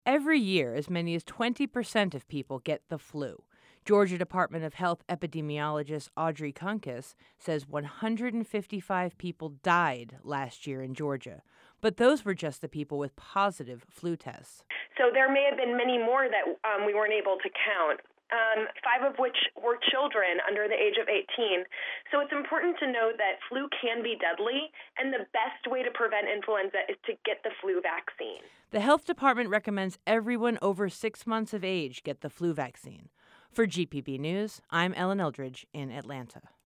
Every year, as many as 20% of people get the flu. Georgia Department of Health epidemiologist Audrey Kunkus says 155 people died last year in Georgia. But those were just the people with positive flu tests. So there may have been many more that we weren't able to count. Five of which were children under the age of 18. So it's important to know that flu can be deadly, and the best way to prevent influenza is to get the flu vaccine. The health department recommends everyone over 6 months of age get the flu vaccine. For GPB News, I'm Ellen Eldridge in Atlanta.